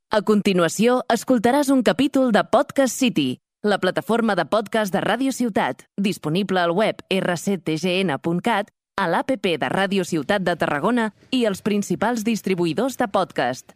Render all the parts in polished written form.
A continuació, escoltaràs un capítol de Podcast City, la plataforma de podcast de Ràdio Ciutat, disponible al web rctgn.cat, a l'APP de Ràdio Ciutat de Tarragona i els principals distribuïdors de podcast.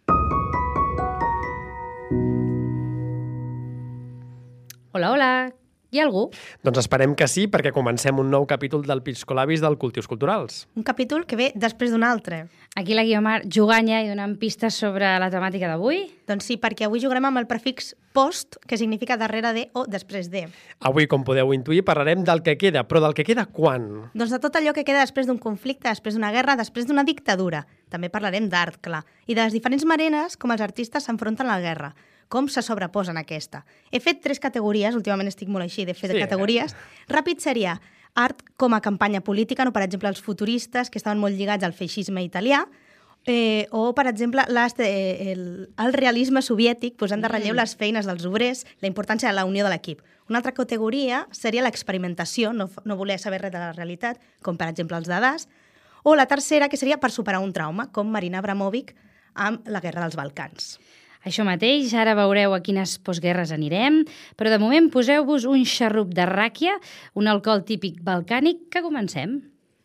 Hola, hola. Hi ha algú? Doncs esperem que sí, perquè comencem un nou capítol del Piscolabis del Cultius Culturals. Un capítol que ve després d'un altre. Aquí la Guiomar juganya i donant pistes sobre la temàtica d'avui. Doncs sí, perquè avui jugarem amb el prefix post, que significa darrere de o després de. Avui, com podeu intuir, parlarem del que queda, però del que queda quan? Doncs de tot allò que queda després d'un conflicte, després d'una guerra, després d'una dictadura. També parlarem d'art, clar, i de les diferents maneres com els artistes s'enfronten a la guerra, com se sobreposen a aquesta. He fet 3 categories, últimament estic molt així de fer categories. Ràpid seria art com a campanya política, no, per exemple, els futuristes, que estaven molt lligats al feixisme italià, o, per exemple, el realisme soviètic, posant de relleu les feines dels obrers, la importància de la unió de l'equip. Una altra categoria seria l'experimentació, no voler saber res de la realitat, com, per exemple, els dadars. O la tercera, que seria per superar un trauma, com Marina Abramovic amb la Guerra dels Balcans. Això mateix, ara veureu a quines postguerres anirem, però de moment poseu-vos un xarrup de ràquia, un alcohol típic balcànic, que comencem.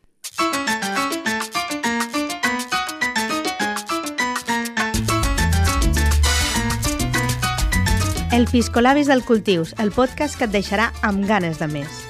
El Piscolabis del Cultius, el podcast que et deixarà amb ganes de més.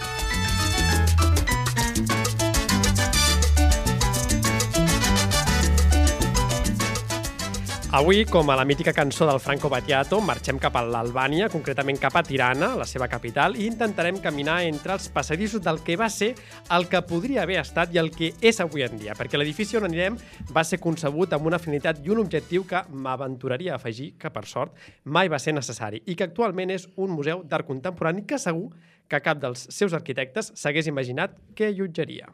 Avui, com a la mítica cançó del Franco Battiato, marxem cap a l'Albània, concretament cap a Tirana, la seva capital, i intentarem caminar entre els passadissos del que va ser el que podria haver estat i el que és avui en dia, perquè l'edifici on anirem va ser concebut amb una finalitat i un objectiu que m'aventuraria a afegir, que per sort mai va ser necessari, i que actualment és un museu d'art contemporani que segur que cap dels seus arquitectes s'hagués imaginat que allotjaria.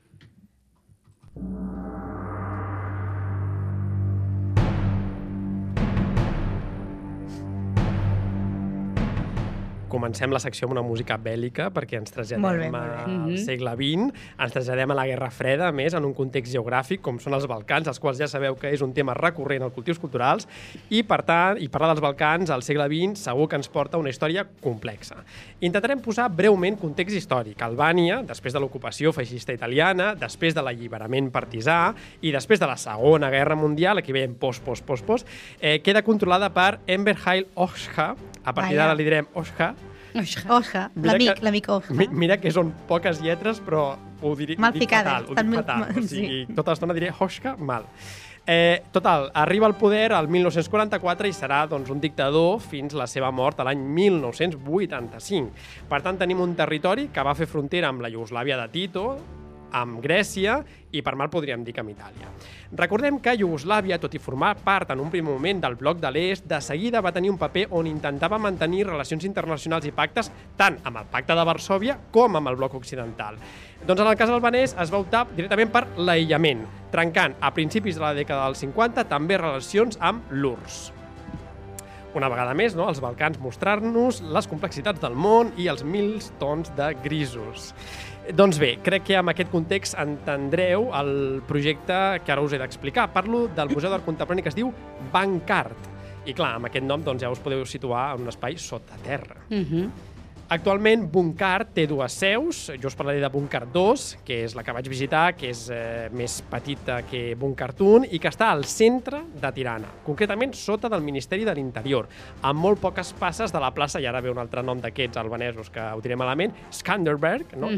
Comencem la secció amb una música bèl·lica perquè ens traslladem al segle XX, ens traslladem a la Guerra Freda, a més, en un context geogràfic com són els Balcans, els quals ja sabeu que és un tema recurrent als cultius culturals, i per tant, i parlar dels Balcans al segle XX segur que ens porta una història complexa. Intentarem posar breument context històric. Albània, després de l'ocupació feixista italiana, després de l'alliberament partisà i després de la Segona Guerra Mundial, aquí veiem post, queda controlada per Enver Hoxha, a partir d'ara li direm Hoxha. Hoxha, l'amic Hoxha. Mira que són poques lletres, però ho dic fatal. Ho dic fatal. O sigui, tota l'estona diré Hoxha mal. Total, arriba al poder al 1944 i serà un dictador fins la seva mort a l'any 1985. Per tant, tenim un territori que va fer frontera amb la Iugoslàvia de Tito, amb Grècia i per mal podríem dir que amb Itàlia. Recordem que Iugoslàvia, tot i formar part en un primer moment del bloc de l'Est, de seguida va tenir un paper on intentava mantenir relacions internacionals i pactes tant amb el Pacte de Varsòvia com amb el bloc occidental. Doncs en el cas albanès es va optar directament per l'aïllament, trencant a principis de la dècada dels 50 també relacions amb l'URSS. Una vegada més, els Balcans mostrar-nos les complexitats del món i els 1000 tons de grisos. Doncs bé, crec que amb aquest context entendreu el projecte que ara us he d'explicar. Parlo del Museu d'Art Contemporani que es diu Bancart. I clar, amb aquest nom ja us podeu situar en un espai sota terra. Actualment, Buncart té 2 seus. Jo us parlaré de Buncart 2, que és la que vaig visitar, que és més petita que Buncart 1 i que està al centre de Tirana, concretament sota del Ministeri de l'Interior, amb molt poques passes de la plaça, i ara ve un altre nom d'aquests albanesos que ho direm malament, Skanderberg, no?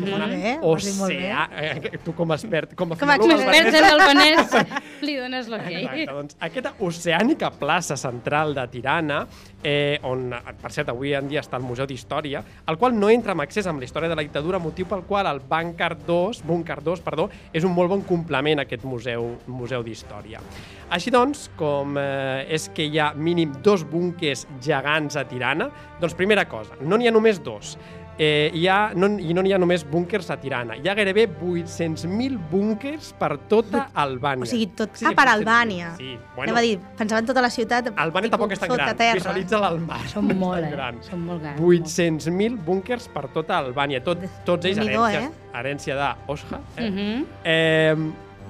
Tu com a expert en albanès li dones l'okei. Doncs aquesta oceànica plaça central de Tirana, on, per cert, avui en dia està el Museu d'Història, el qual no entra amb accés amb la història de la dictadura, motiu pel qual el Buncart 2, és un molt bon complement a aquest museu d'història. Així doncs, com és que hi ha mínim 2 búnquers gegants a Tirana, doncs primera cosa, no n'hi ha només 2. No n'hi ha només búnquers a Tirana. Hi ha gairebé 800.000 búnquers per tota Albània. O sigui, tot... per Albània. Sí, bueno. Anava a dir, pensava en tota la ciutat... Albània tampoc és tan gran. Visualitza l'Albània. Són molt grans. 800.000 búnquers per tota Albània. Tots ells herència de Hoxha.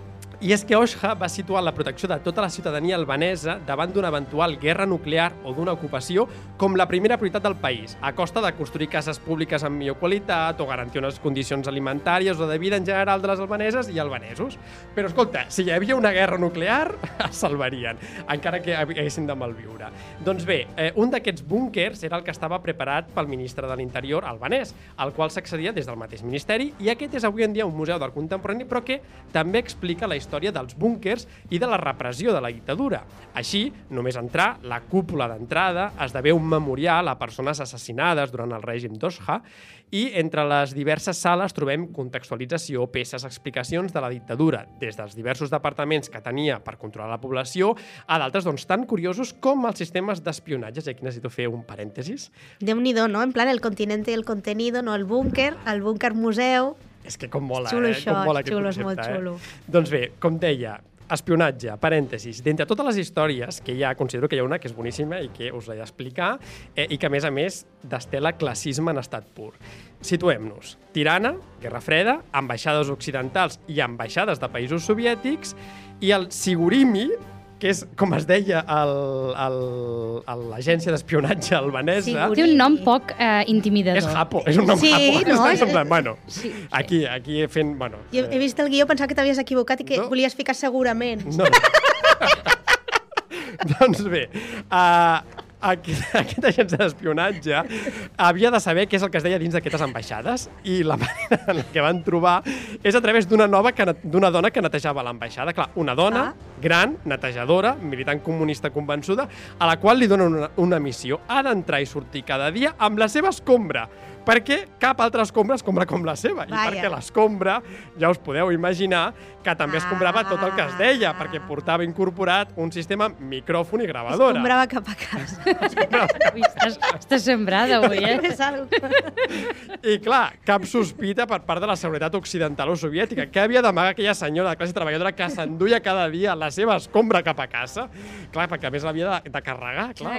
I és que Oshha va situar la protecció de tota la ciutadania albanesa davant d'una eventual guerra nuclear o d'una ocupació com la primera prioritat del país, a costa de construir cases públiques amb millor qualitat o garantir unes condicions alimentàries o de vida en general de les albaneses i albanesos. Però, escolta, si hi havia una guerra nuclear, es salvarien, encara que haguessin de malviure. Doncs bé, un d'aquests búnkers era el que estava preparat pel ministre de l'Interior albanès, al qual s'accedia des del mateix ministeri, i aquest és avui en dia un museu d'art contemporani, però que també explica la història dels búnkers i de la repressió de la dictadura. Així, només entrar, la cúpula d'entrada esdevé un memorial a persones assassinades durant el règim d'Oshha, i entre les diverses sales trobem contextualització, peces, explicacions de la dictadura, des dels diversos departaments que tenia per controlar la població, a d'altres tan curiosos com els sistemes d'espionatge. I aquí necessito fer un parèntesis. Déu-n'hi-do, no? En plan, el continente i el contenido, no el búnquer museu... És que com mola, xulo això, com mola aquest xulo, concepte, és molt xulo. Doncs bé, com deia, espionatge, parèntesis, d'entre totes les històries que hi ha, considero que hi ha una que és boníssima i que us l'he d'explicar i que, a més, destela classisme en estat pur. Situem-nos. Tirana, Guerra Freda, ambaixades occidentals i ambaixades de països soviètics, i el Sigurimi, que és, com es deia, l'agència d'espionatge albanesa. Té un nom poc intimidador. És Japo, és un nom Japo. No? És en plan, bueno, aquí fent... Bueno, jo he vist el guió, pensava que t'havies equivocat i que volies ficar segurament. No. Doncs bé, aquesta agència d'espionatge havia de saber què és el que es deia dins d'aquestes ambaixades, i la manera en la que van trobar és a través d'una dona que netejava l'ambaixada. Clar, una dona gran, netejadora, militant comunista convençuda, a la qual li donen una missió. Ha d'entrar i sortir cada dia amb la seva escombra, perquè cap altra escombra escombra com la seva. I perquè l'escombra, ja us podeu imaginar, que també escombrava tot el que es deia, perquè portava incorporat un sistema micròfon i gravadora. Escombrava cap a casa. Estàs sembrada avui, I clar, cap sospita per part de la seguretat occidental o soviètica. Què havia d'amagar aquella senyora de classe treballadora que s'enduia cada dia la seva escombra cap a casa? Clar, perquè a més l'havia de carregar, clar.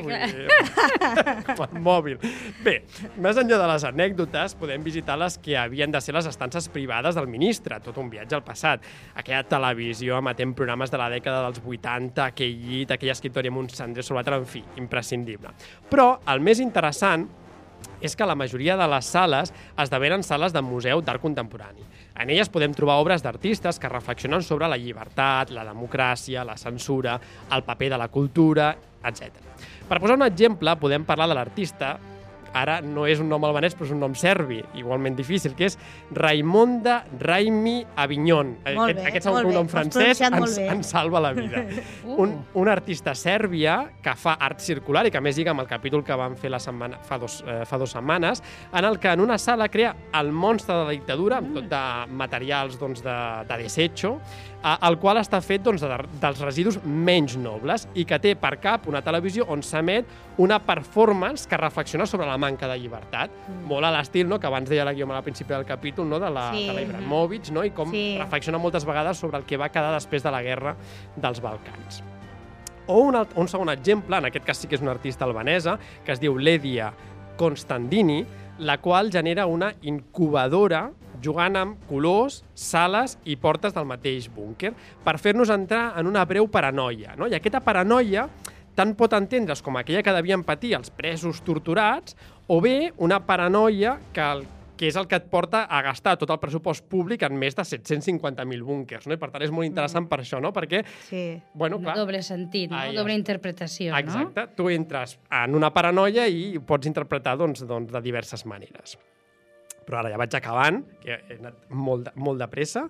Amb el mòbil. Bé, més enllà de les anècdotes, podem visitar les que havien de ser les estances privades del ministre, tot un viatge al passat. Aquella televisió emetent programes de la dècada dels 80, aquell llit, aquella escriptòria amb un cendrer sobre l'altre, en fi, imprescindible. Però el més interessant és que la majoria de les sales esdevenen sales de museu d'art contemporani. En elles podem trobar obres d'artistes que reflexionen sobre la llibertat, la democràcia, la censura, el paper de la cultura, etc. Per posar un exemple, podem parlar de l'artista, ara no és un nom albanès, però és un nom serbi, igualment difícil, que és Raimonda Raimi Avignon. Aquest un nom francès ens salva la vida. Un artista sèrbia que fa art circular i que a més lliga amb el capítol que vam fer fa dos setmanes, en el que en una sala crea el monstre de la dictadura, amb tot de materials de desecho, el qual està fet dels residus menys nobles i que té per cap una televisió on s'emet una performance que reflexiona sobre la manca de llibertat. Molt a l'estil, que abans deia la Guioma al principi del capítol, de la Ibrahimovic, i com reflexiona moltes vegades sobre el que va quedar després de la guerra dels Balcans. O un segon exemple, en aquest cas sí que és una artista albanesa, que es diu Ledia Constantini, la qual genera una incubadora jugant amb colors, sales i portes del mateix búnquer per fer-nos entrar en una breu paranoia. I aquesta paranoia tant pot entendre's com aquella que devien patir els presos torturats o bé una paranoia que és el que et porta a gastar tot el pressupost públic en més de 750.000 búnquers. I per tant és molt interessant per això, perquè... Clar, doble sentit, doble interpretació. Exacte. Tu entres en una paranoia i pots interpretar de diverses maneres. Però ara ja vaig acabant, que he anat molt de pressa.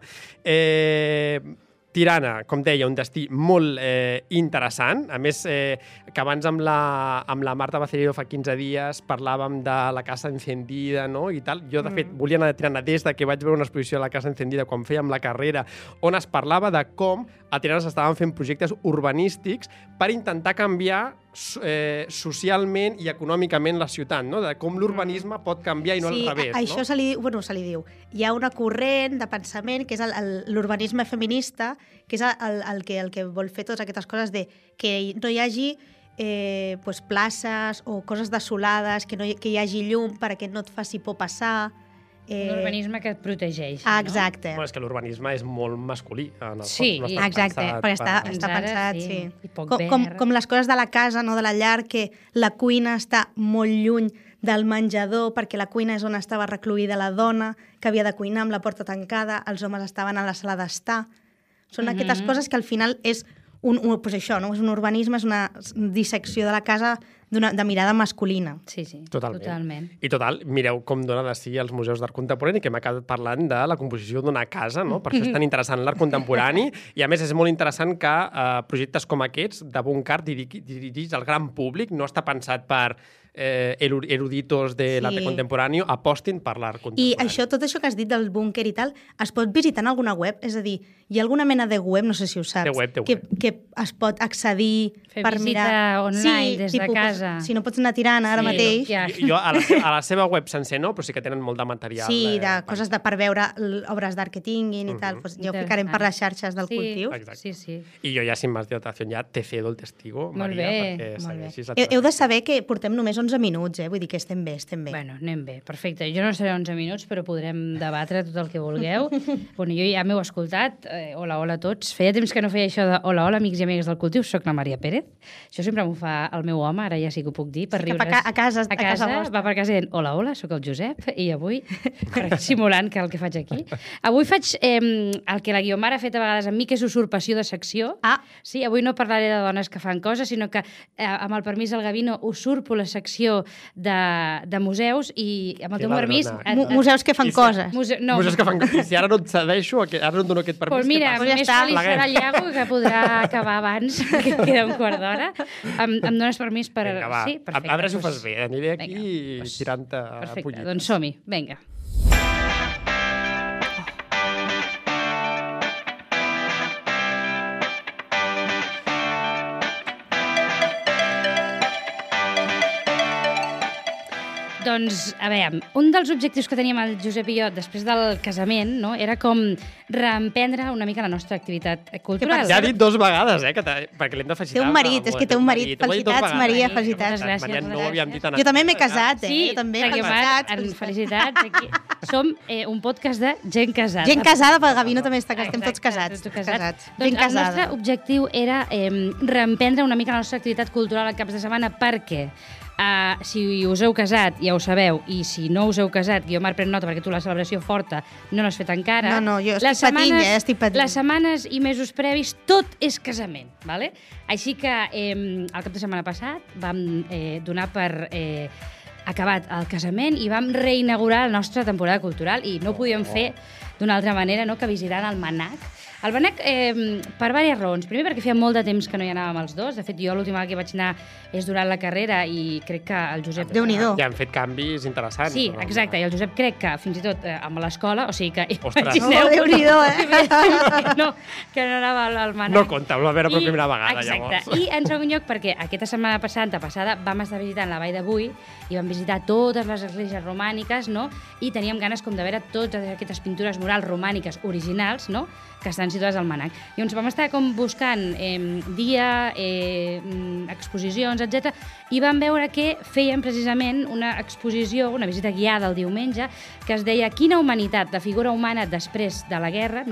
Tirana, com deia, un destí molt interessant. A més, que abans amb la Marta Bacerillo fa 15 dies parlàvem de la Casa Encendida, i tal. Jo, de fet, volia anar a Tirana des que vaig veure una exposició de la Casa Encendida quan fèiem la carrera, on es parlava de com a Tirana s'estaven fent projectes urbanístics per intentar canviar socialment i econòmicament la ciutat, de com l'urbanisme pot canviar i no al revés. Això se li diu. Hi ha una corrent de pensament que és l'urbanisme feminista, que és el que vol fer totes aquestes coses de que no hi hagi places o coses desolades, que hi hagi llum perquè no et faci por passar, Un urbanisme que et protegeix. Exacte. És que l'urbanisme és molt masculí. Sí, exacte, perquè està pensat, sí. Com les coses de la casa, no de la llar, que la cuina està molt lluny del menjador, perquè la cuina és on estava recluïda la dona, que havia de cuinar amb la porta tancada, els homes estaven a la sala d'estar. Són aquestes coses que al final és és un urbanisme, és una dissecció de la casa de mirada masculina. Sí, totalment. I mireu com dona de si als museus d'art contemporani, que hem acabat parlant de la composició d'una casa, no? Per això és tan interessant l'art contemporani, i a més és molt interessant que projectes com aquests, de Bunkart, dirigits al gran públic, no està pensat per eruditos de l'art contemporani, apostin per l'art contemporani. I tot això que has dit del búnquer i tal, es pot visitar en alguna web? És a dir, hi ha alguna mena de web, no sé si ho saps, que es pot accedir per mirar... Fer visita online des de casa. Si no pots anar tirant ara mateix... Jo a la seva web sencer no, però sí que tenen molt de material. Sí, de coses per veure obres d'art que tinguin i tal. Ja ho ficarem per les xarxes del cultiu. Sí. I jo ja, sin más dilatación, ja te cedo el testigo, Maria, perquè segueixis la... Heu de saber que portem només 11 minuts, vull dir que estem bé. Bueno, anem bé, perfecte. Jo no seré 11 minuts, però podrem debatre tot el que vulgueu. Bueno, jo ja m'heu escoltat. Hola a tots. Feia temps que no feia això de hola, amics i amigues del cultiu. Soc la Maria Pérez. Això sempre m'ho fa el meu home, ara ja sí que ho puc dir, per riure's. A casa va per casa dient hola, soc el Josep, i avui, simulant que el que faig aquí. Avui faig el que la Guiomar ha fet a vegades amb mi, que és usurpació de secció. Sí, avui no parlaré de dones que fan coses, sinó que, amb el permís del Gavino, usurpo la secció de museus i, amb el teu permís... Museus que fan coses. Museus que fan coses. I si ara no et cedeixo, ara no et dono aquest permís, doncs mira, més feliç serà el Iago, que podrà acabar abans, que queda un quart d'hora. Em dones permís per... Vinga, va. Sí, perfecte. A veure si ho fas bé. Aniré aquí tirant-te pollites. Perfecte, doncs som-hi. Vinga. Doncs, a veure, un dels objectius que teníem el Josep i jo després del casament, no, era com reemprendre una mica la nostra activitat cultural. Ja ha dit 2 vegades, perquè l'hem de felicitar. Té un marit, és que té un marit. Felicitats, Maria, felicitats. Moltes gràcies. No ho havíem dit jo també m'he casat, Sí, jo també. Felicitats. Aquí. Som un podcast de gent casada. Gent casada, pel Gavino també està casat, estem tots casats. Doncs el nostre objectiu era reemprendre una mica la nostra activitat cultural al caps de setmana, perquè si us heu casat, ja ho sabeu, i si no us heu casat, Guiomar, pren nota perquè tu la celebració forta no l'has fet encara. No, jo estic patint. Les setmanes i mesos previs, tot és casament, ¿vale? Així que el cap de setmana passat vam donar per acabat el casament i vam reinaugurar la nostra temporada cultural i no ho podíem fer d'una altra manera que visitant el MANAC. El MANAC, per diverses raons. Primer, perquè feia molt de temps que no hi anàvem els dos. De fet, jo l'última vegada que vaig anar és durant la carrera i crec que el Josep... Déu-n'hi-do. Ja han fet canvis interessants. Sí, exacte. I el Josep crec que fins i tot amb l'escola, o sigui que... Ostres! Déu-n'hi-do, No, que no anava al MANAC. No compta, ho va veure per primera vegada, llavors. Exacte. I en segon lloc, perquè aquesta setmana passada vam estar visitant la Vall de Boí i vam visitar totes les esglésies romàniques, no? I teníem ganes com de veure totes aquestes pintures murals romàniques originals, no?, que estan situades al MANAC. Llavors vam estar com buscant dia, exposicions, etc. I vam veure que feien precisament una exposició, una visita guiada el diumenge, que es deia Quina humanitat, la figura humana després de la guerra,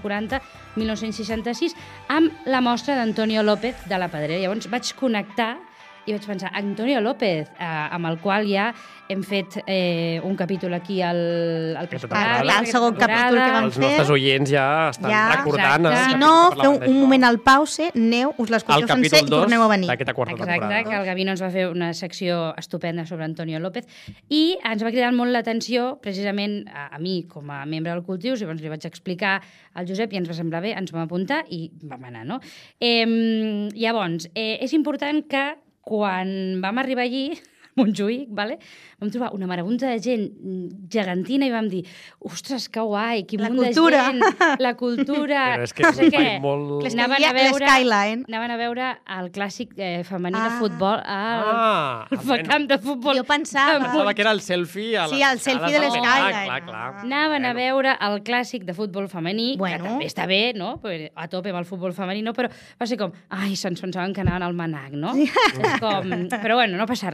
1940-1966, amb la mostra d'Antonio López de la Pedrera. Llavors vaig connectar i vaig pensar, Antonio López, amb el qual ja hem fet un capítol aquí al Pescaral. El segon capítol que vam fer. Els nostres oients ja estan recordant. Si no, feu un moment al pause, aneu, us l'escolteu sencer i torneu a venir. D'aquesta quarta temporada. Exacte, que el Gavino ens va fer una secció estupenda sobre Antonio López i ens va cridar molt l'atenció, precisament a mi, com a membre del cultiu, llavors li vaig explicar al Josep i ens va semblar bé, ens vam apuntar i vam anar, no? Llavors, és important que quan vam arribar allí, a Montjuïc, vam trobar una marabunta de gent gegantina i vam dir, ostres, que guai, quin munt de gent, la cultura... Però és que és molt... Anaven a veure el clàssic femení de futbol al camp de futbol. Jo pensava que era el selfie a sí, el selfie de l'Skyline. Anaven a veure el clàssic de futbol femení, que també està bé, no? A tope amb el futbol femení, però va ser com, ai, se'ns pensaven que anaven al MANAC, no? Però bueno, no passa res, no?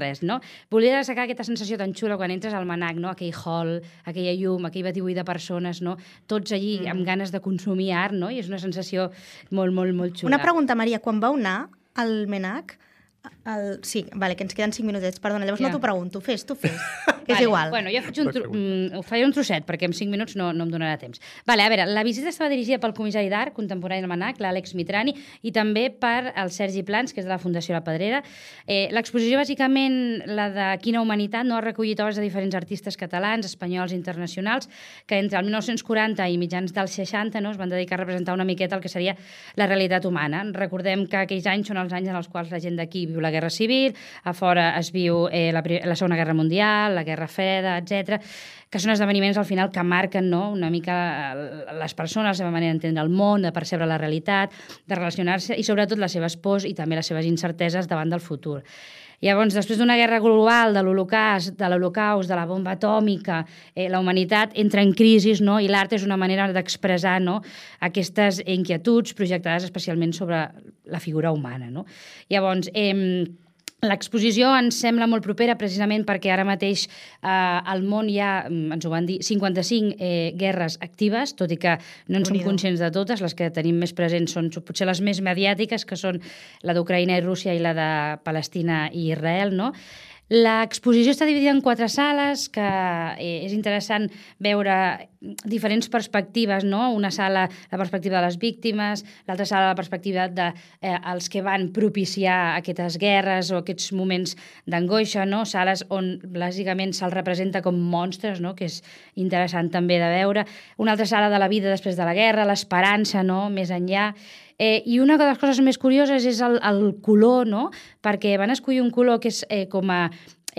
volia destacar aquesta sensació tan xula quan entres al Mnac, no? Aquell hall, aquella llum, aquell batibull de persones, no? Tots allí amb ganes de consumir art, no? I és una sensació molt, molt, molt xula. Una pregunta, Maria, quan vau anar al Mnac, sí, vale, que ens queden 5 minutets, perdona, llavors no t'ho pregunto, fes, que és igual. Bueno, jo faré un trosset, perquè en 5 minuts no em donarà temps. Vale, a veure, la visita estava dirigida pel comissari d'art contemporani del Mnac, l'Àlex Mitrani, i també per el Sergi Plans, que és de la Fundació La Pedrera. L'exposició, bàsicament, la de Quina humanitat, no ha recollit obres de diferents artistes catalans, espanyols i internacionals, que entre el 1940 i mitjans dels 60 es van dedicar a representar una miqueta el que seria la realitat humana. Recordem que aquells anys són els anys en els quals la gent d'aquí viu la Guerra Civil, a fora es viu la Segona Guerra Mundial, la Guerra Freda, etc., que són esdeveniments al final que marquen, no?, una mica les persones, la seva manera d'entendre el món, de percebre la realitat, de relacionar-se i sobretot les seves pors i també les seves incerteses davant del futur. Llavors, després d'una guerra global, de l'Holocaust, de la bomba atòmica, la humanitat entra en crisi, no?, i l'art és una manera d'expressar, no?, aquestes inquietuds projectades especialment sobre la figura humana, no? Llavors, l'exposició ens sembla molt propera precisament perquè ara mateix al món hi ha, ens ho van dir, 55 guerres actives, tot i que no en som conscients de totes. Les que tenim més presents són potser les més mediàtiques, que són la d'Ucraïna i Rússia i la de Palestina i Israel, no? L'exposició està dividida en 4 sales, que és interessant veure diferents perspectives, no? Una sala, la perspectiva de les víctimes, l'altra sala, la perspectiva dels que van propiciar aquestes guerres o aquests moments d'angoixa, no? Sales on bàsicament se'ls representa com monstres, no? Que és interessant també de veure. Una altra sala de la vida després de la guerra, l'esperança, no?, més enllà. I una de les coses més curioses és el color, no?, perquè van escollir un color que és com a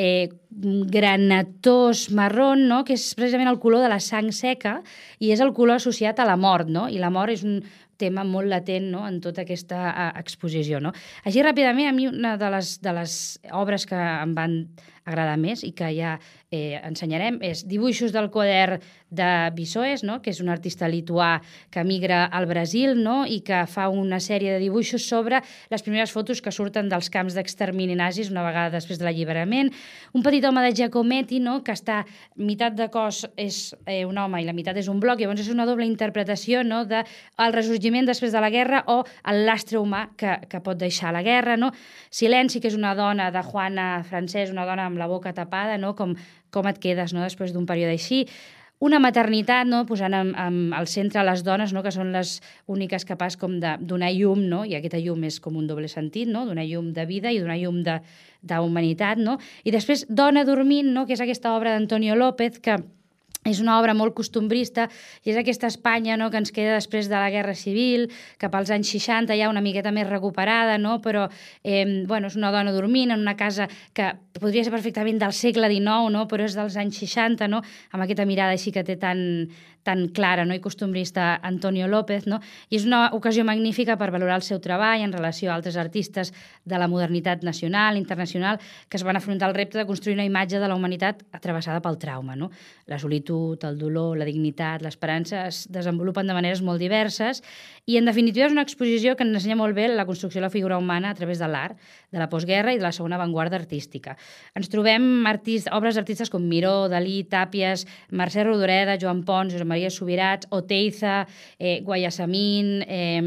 granatós marrón, no?, que és precisament el color de la sang seca i és el color associat a la mort, no?, i la mort és un tema molt latent, no?, en tota aquesta exposició, no? Així, ràpidament, a mi una de les obres que em van agradar més i que ja ensenyarem és Dibuixos del quadern de Vissoes, no?, que és un artista lituà que migra al Brasil, no?, i que fa una sèrie de dibuixos sobre les primeres fotos que surten dels camps d'extermini nazis una vegada després de l'alliberament. Un petit home de Giacometti, no?, que està meitat de cos és un home i la meitat és un bloc, llavors és una doble interpretació, no?, del ressorgiment després de la guerra o el lastre humà que pot deixar la guerra, no? Silenci, que és una dona de Juana Francès, una dona amb la boca tapada, no?, com et quedes, no?, després d'un període així. Una maternitat, no?, posant al centre les dones, no?, que són les úniques capaces com de donar llum, no?, i aquesta llum és com un doble sentit, no?, donar llum de vida i donar llum d'humanitat, no? I després Dona dormint, no?, que és aquesta obra d'Antonio López, que és una obra molt costumbrista i és aquesta Espanya, no?, que ens queda després de la Guerra Civil, cap als anys 60 ja una miqueta més recuperada, no?, però bueno, és una dona dormint en una casa que podria ser perfectament del segle XIX, no?, però és dels anys 60, no?, amb aquesta mirada així que té tan clara, no?, i costumbrista Antonio López, no? I és una ocasió magnífica per valorar el seu treball en relació a altres artistes de la modernitat nacional, internacional, que es van afrontar el repte de construir una imatge de la humanitat atravessada pel trauma, no? La solitud, el dolor, la dignitat, l'esperança es desenvolupen de maneres molt diverses i, en definitiva, és una exposició que ens ensenya molt bé la construcció de la figura humana a través de l'art, de la postguerra i de la segona avantguarda artística. Ens trobem obres d'artistes com Miró, Dalí, Tàpies, Mercè Rodoreda, Joan Pons, Josep Maria Subirats, Oteiza, Guayasamín,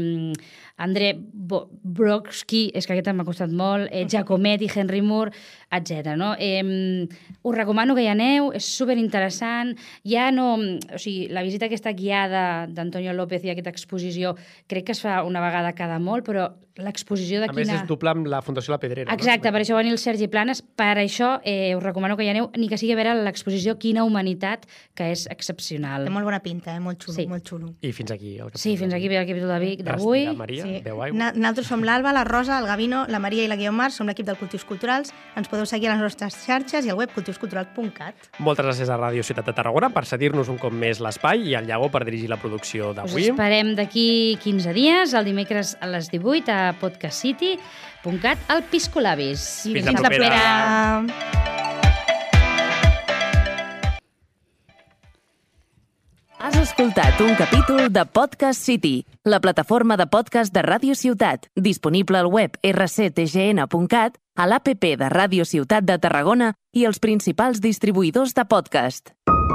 André Brodsky, és que aquest m'ha costat molt, Giacometti, Henry Moore, etc. No? Us recomano que hi aneu, és superinteressant. Ja no... O sigui, la visita aquesta guiada d'Antonio López i aquesta exposició crec que es fa una vegada cada molt, però l'exposició de A més, és doble amb la Fundació La Pedrera. Exacte, no? Per això va venir el Sergi Planes. Per això us recomano que hi aneu, ni que sigui a veure l'exposició Quina humanitat, que és excepcional. Té molt bona pinta, molt xulo, sí. Molt xulo. I fins aquí el capítol. Sí, fins aquí ve el capítol d'avui. Maria, sí. Beu aigua. Nosaltres som l'Alba, la Rosa, el Gavino, la Maria i la Guiomar, som l'equip del Cultius Culturals. Ens podeu seguir a les nostres xarxes i al web cultiusculturals.cat. Moltes gràcies a Ràdio Ciutat de Tarragona per cedir-nos un cop més l'espai i al Llago per dirigir la producció d'avui. Us esperem d'aquí 15 dies, el dimecres a les 18 a podcastcity.cat al Piscolabis. Fins la propera. Has escoltat un capítol de Podcast City, la plataforma de podcast de Ràdio Ciutat, disponible al web rctgn.cat, a l'APP de Ràdio Ciutat de Tarragona i els principals distribuïdors de podcast.